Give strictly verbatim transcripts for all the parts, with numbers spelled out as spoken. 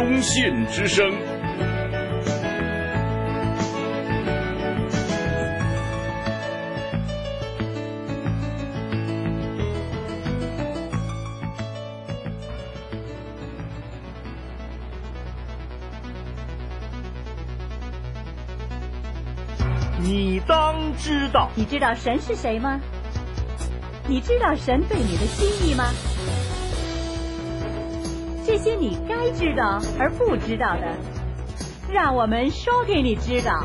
诚信之声。你当知道。 你知道神是谁吗？你知道神对你的心意吗？这些你该知道而不知道的，让我们说给你知道。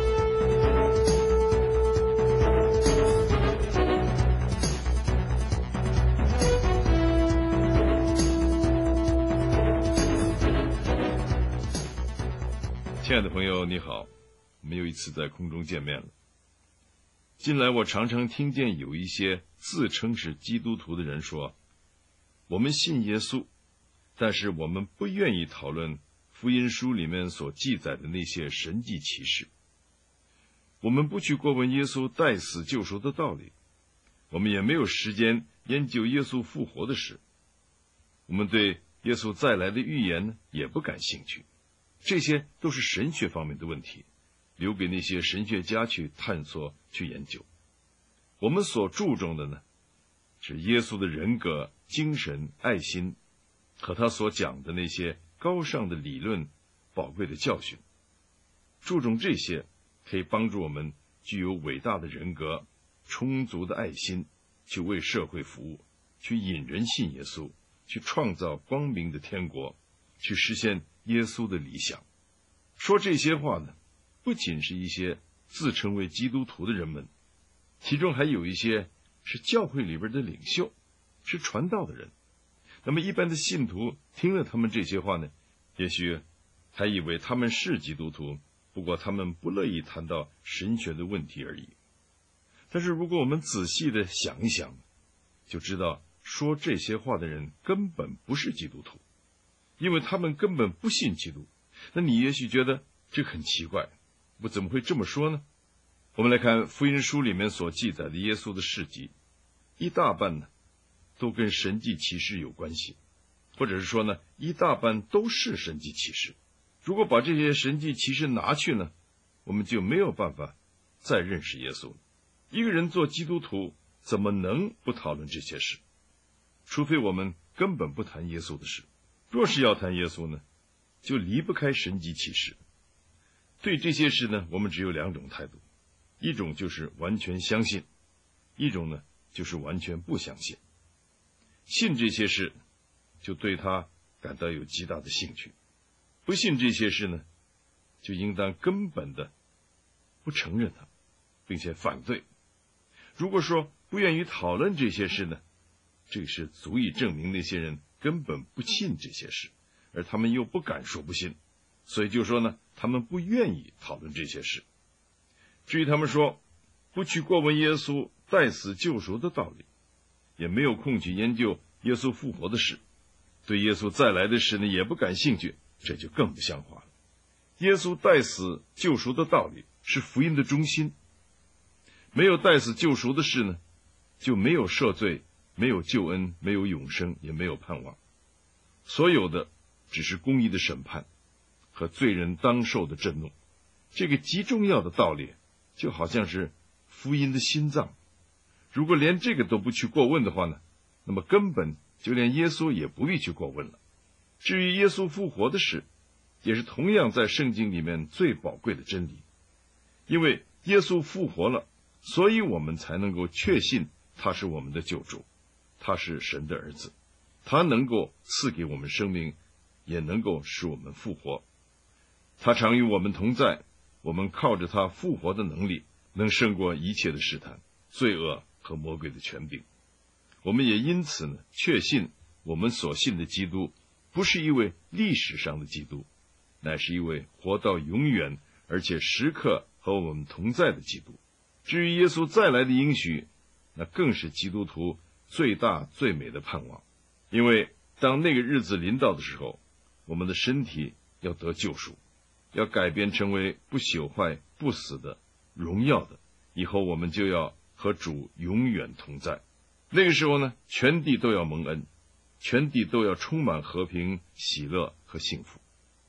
亲爱的朋友，你好，我们又一次在空中见面了。近来我常常听见有一些自称是基督徒的人说，我们信耶稣，但是我们不愿意讨论福音书里面所记载的那些神迹奇事。我们不去过问耶稣代死救赎的道理，我们也没有时间研究耶稣复活的事。我们对耶稣再来的预言呢，也不感兴趣。这些都是神学方面的问题，留给那些神学家去探索、去研究。我们所注重的呢，是耶稣的人格、精神、爱心，和他所讲的那些高尚的理论、宝贵的教训。注重这些，可以帮助我们具有伟大的人格、充足的爱心，去为社会服务，去引人信耶稣，去创造光明的天国，去实现耶稣的理想。说这些话呢，不仅是一些自称为基督徒的人们，其中还有一些是教会里边的领袖，是传道的人。那么一般的信徒听了他们这些话呢，也许还以为他们是基督徒，不过他们不乐意谈到神学的问题而已。但是如果我们仔细的想一想，就知道说这些话的人根本不是基督徒，因为他们根本不信基督。那你也许觉得这很奇怪，我怎么会这么说呢？我们来看福音书里面所记载的耶稣的事迹，一大半呢都跟神迹奇事有关系，或者是说呢，一大半都是神迹奇事。如果把这些神迹奇事拿去呢，我们就没有办法再认识耶稣了。一个人做基督徒，怎么能不讨论这些事？除非我们根本不谈耶稣的事。若是要谈耶稣呢，就离不开神迹奇事。对这些事呢，我们只有两种态度，一种就是完全相信，一种呢就是完全不相信。信这些事，就对他感到有极大的兴趣；不信这些事呢，就应当根本的不承认他，并且反对。如果说不愿意讨论这些事呢，这是足以证明那些人根本不信这些事，而他们又不敢说不信，所以就说呢，他们不愿意讨论这些事。至于他们说不去过问耶稣代死救赎的道理，也没有空去研究耶稣复活的事，对耶稣再来的事呢也不感兴趣，这就更不像话了。耶稣代死救赎的道理是福音的中心，没有代死救赎的事呢，就没有赦罪，没有救恩，没有永生，也没有盼望。所有的只是公义的审判和罪人当受的震怒。这个极重要的道理就好像是福音的心脏，如果连这个都不去过问的话呢，那么根本就连耶稣也不必去过问了。至于耶稣复活的事，也是同样在圣经里面最宝贵的真理。因为耶稣复活了，所以我们才能够确信他是我们的救主，他是神的儿子，他能够赐给我们生命，也能够使我们复活。他常与我们同在，我们靠着他复活的能力，能胜过一切的试探、罪恶和魔鬼的权柄。我们也因此呢，确信我们所信的基督不是一位历史上的基督，乃是一位活到永远而且时刻和我们同在的基督。至于耶稣再来的应许，那更是基督徒最大最美的盼望。因为当那个日子临到的时候，我们的身体要得救赎，要改变成为不朽坏、不死的、荣耀的，以后我们就要和主永远同在。那个时候呢，全地都要蒙恩，全地都要充满和平、喜乐和幸福。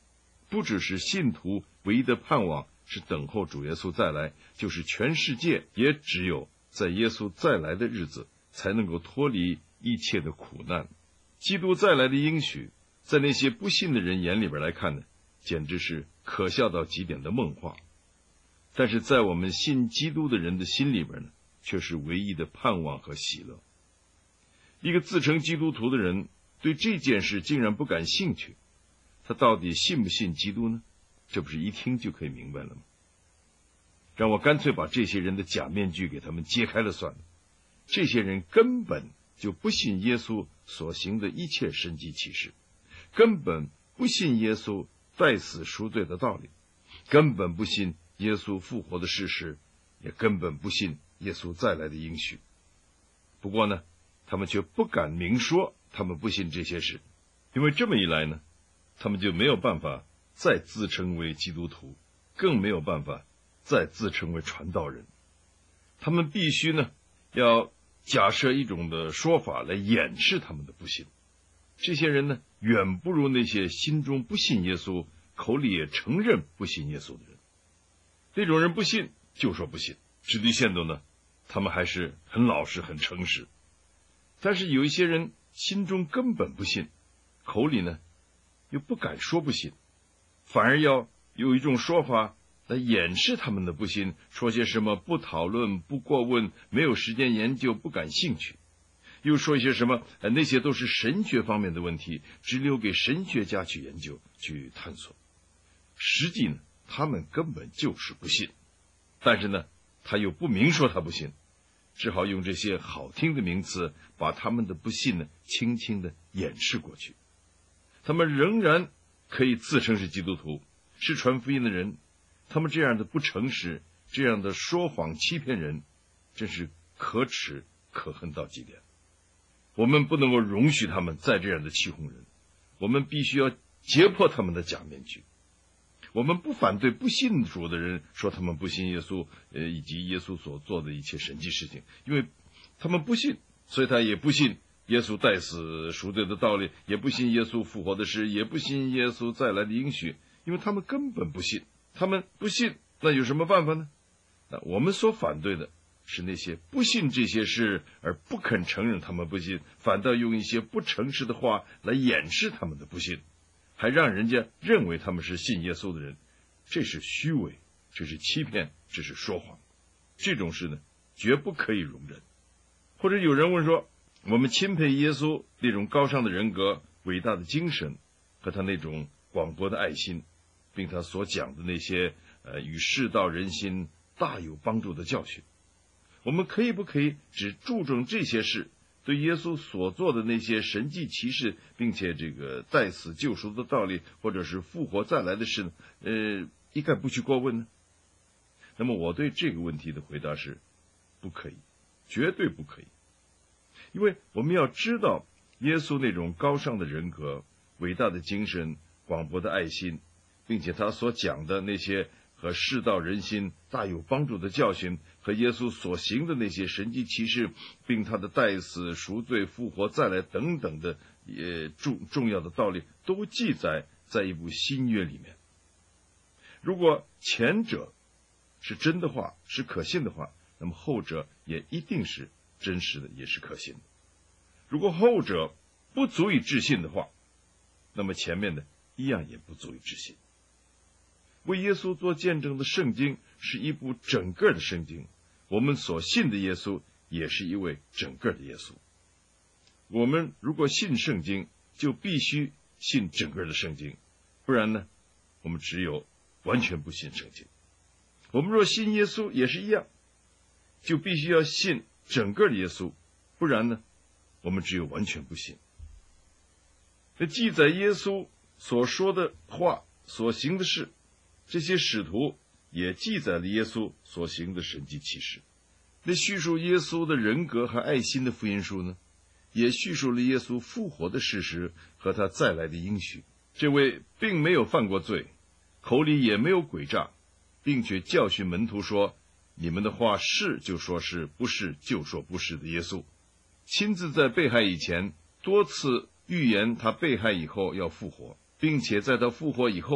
不只是信徒唯一的盼望是等候主耶稣再来，就是全世界也只有在耶稣再来的日子才能够脱离一切的苦难。基督再来的应许，在那些不信的人眼里边来看呢，简直是可笑到极点的梦话。但是在我们信基督的人的心里边呢，却是唯一的盼望和喜乐。一个自称基督徒的人对这件事竟然不感兴趣，他到底信不信基督呢？这不是一听就可以明白了吗？让我干脆把这些人的假面具给他们揭开了算了。这些人根本就不信耶稣所行的一切神迹奇事，根本不信耶稣代死赎罪的道理，根本不信耶稣复活的事实，也根本不信耶稣再来的应许。不过呢，他们却不敢明说他们不信这些事，因为这么一来呢，他们就没有办法再自称为基督徒，更没有办法再自称为传道人。他们必须呢要假设一种的说法来掩饰他们的不信。这些人呢，远不如那些心中不信耶稣，口里也承认不信耶稣的人。那种人不信就说不信，至于限度呢，他们还是很老实很诚实。但是有一些人心中根本不信，口里呢又不敢说不信，反而要有一种说法来掩饰他们的不信，说些什么不讨论、不过问、没有时间研究、不感兴趣，又说一些什么、呃、那些都是神学方面的问题，只留给神学家去研究、去探索。实际呢，他们根本就是不信，但是呢，他又不明说他不信，只好用这些好听的名词把他们的不信呢轻轻的掩饰过去。他们仍然可以自称是基督徒，是传福音的人。他们这样的不诚实，这样的说谎欺骗人，真是可耻可恨到极点。我们不能够容许他们再这样的欺哄人，我们必须要揭破他们的假面具。我们不反对不信主的人说他们不信耶稣，呃，以及耶稣所做的一切神迹事情，因为他们不信，所以他也不信耶稣代死赎罪的道理，也不信耶稣复活的事，也不信耶稣再来的应许，因为他们根本不信。他们不信，那有什么办法呢？那我们所反对的是那些不信这些事而不肯承认他们不信，反倒用一些不诚实的话来掩饰他们的不信，还让人家认为他们是信耶稣的人。这是虚伪，这是欺骗，这是说谎。这种事呢，绝不可以容忍。或者有人问说，我们钦佩耶稣那种高尚的人格、伟大的精神和他那种广博的爱心，并他所讲的那些呃与世道人心大有帮助的教训，我们可以不可以只注重这些事，对耶稣所做的那些神迹奇事，并且这个代死救赎的道理，或者是复活再来的事呢，呃，一概不去过问呢？那么我对这个问题的回答是，不可以，绝对不可以。因为我们要知道耶稣那种高尚的人格、伟大的精神、广博的爱心，并且他所讲的那些和世道人心大有帮助的教训，和耶稣所行的那些神迹奇事，并他的代死赎罪复活再来等等的也重重要的道理，都记载在一部新约里面。如果前者是真的话，是可信的话，那么后者也一定是真实的，也是可信的。如果后者不足以置信的话，那么前面的一样也不足以置信。为耶稣做见证的圣经是一部整个的圣经，我们所信的耶稣也是一位整个的耶稣。我们如果信圣经，就必须信整个的圣经，不然呢，我们只有完全不信圣经。我们若信耶稣也是一样，就必须要信整个的耶稣，不然呢，我们只有完全不信。那记载耶稣所说的话、所行的事，这些使徒也记载了耶稣所行的神迹奇事。那叙述耶稣的人格和爱心的福音书呢，也叙述了耶稣复活的事实和他再来的应许。这位并没有犯过罪，口里也没有诡诈，并且教训门徒说，你们的话是就说是，不是就说不是的耶稣，亲自在被害以前多次预言他被害以后要复活，并且在他复活以后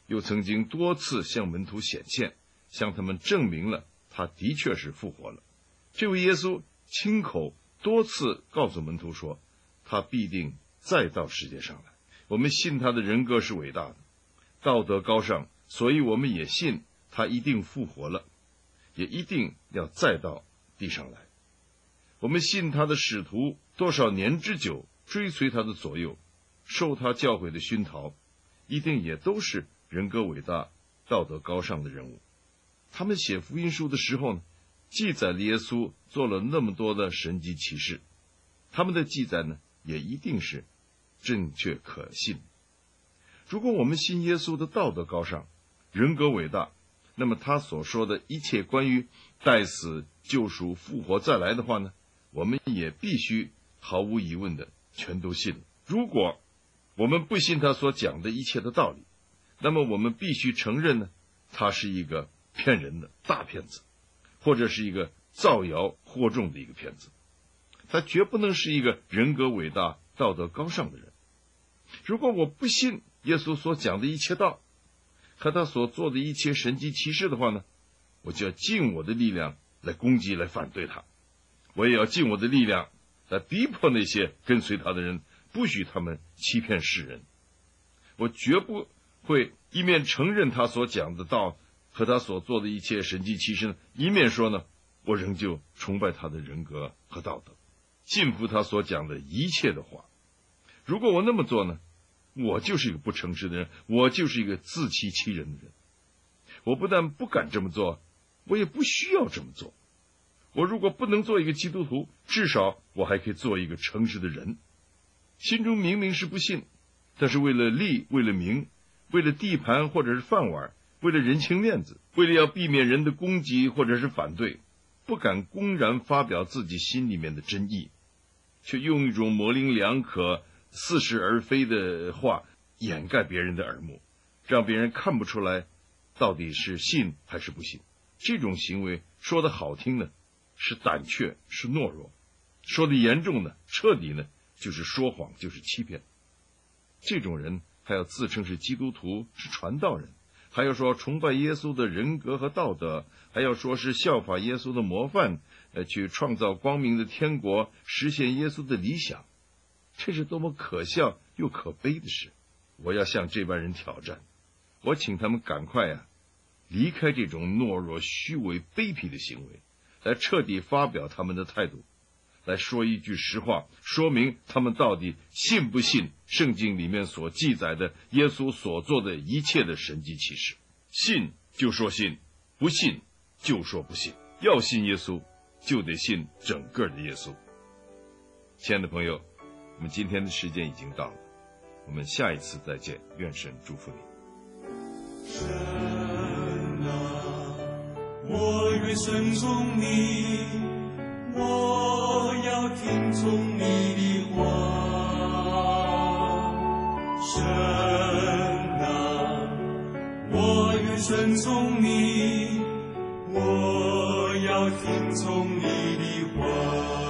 又曾经多次向门徒显现，向他们证明了他的确是复活了。这位耶稣亲口多次告诉门徒说，他必定再到世界上来。我们信他的人格是伟大的，道德高尚，所以我们也信他一定复活了，也一定要再到地上来。我们信他的使徒多少年之久，追随他的左右，受他教诲的熏陶，一定也都是人格伟大、道德高尚的人物。他们写福音书的时候呢，记载了耶稣做了那么多的神迹奇事，他们的记载呢，也一定是正确可信。如果我们信耶稣的道德高尚、人格伟大，那么他所说的一切关于代死、救赎、复活再来的话呢，我们也必须毫无疑问的全都信了。如果我们不信他所讲的一切的道理，那么我们必须承认呢，他是一个骗人的大骗子，或者是一个造谣惑众的一个骗子。他绝不能是一个人格伟大、道德高尚的人。如果我不信耶稣所讲的一切道和他所做的一切神迹奇事的话呢，我就要尽我的力量来攻击、来反对他。我也要尽我的力量来逼迫那些跟随他的人，不许他们欺骗世人。我绝不会一面承认他所讲的道和他所做的一切神迹奇事，一面说呢，我仍旧崇拜他的人格和道德，信服他所讲的一切的话。如果我那么做呢，我就是一个不诚实的人，我就是一个自欺欺人的人。我不但不敢这么做，我也不需要这么做。我如果不能做一个基督徒，至少我还可以做一个诚实的人。心中明明是不信，但是为了利，为了名，为了地盘或者是饭碗，为了人情面子，为了要避免人的攻击或者是反对，不敢公然发表自己心里面的真意，却用一种模棱两可、似是而非的话掩盖别人的耳目，让别人看不出来到底是信还是不信。这种行为说的好听呢，是胆怯，是懦弱；说的严重呢，彻底呢，就是说谎，就是欺骗。这种人还要自称是基督徒，是传道人，还要说崇拜耶稣的人格和道德，还要说是效法耶稣的模范，呃，去创造光明的天国，实现耶稣的理想。这是多么可笑又可悲的事！我要向这班人挑战，我请他们赶快啊，离开这种懦弱、虚伪、卑鄙的行为，来彻底发表他们的态度，来说一句实话，说明他们到底信不信圣经里面所记载的耶稣所做的一切的神迹奇事。信就说信，不信就说不信。要信耶稣，就得信整个的耶稣。亲爱的朋友，我们今天的时间已经到了，我们下一次再见，愿神祝福你。 神啊，我愿顺从你，我要听从你的话。神啊，我愿顺从你，我要听从你的话。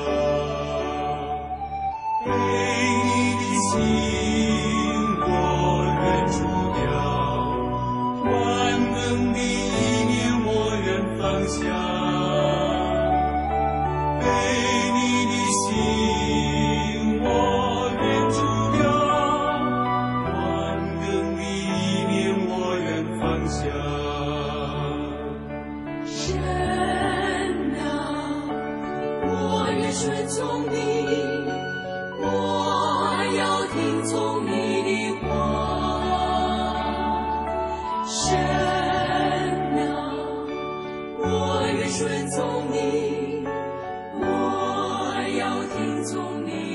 被你的心我愿除掉，万能的意念我愿放下。被你的心我愿除掉，万能的意念我愿放下。 神啊，我愿顺从你，我要听从你的话。神啊，我愿顺从你，我要听从你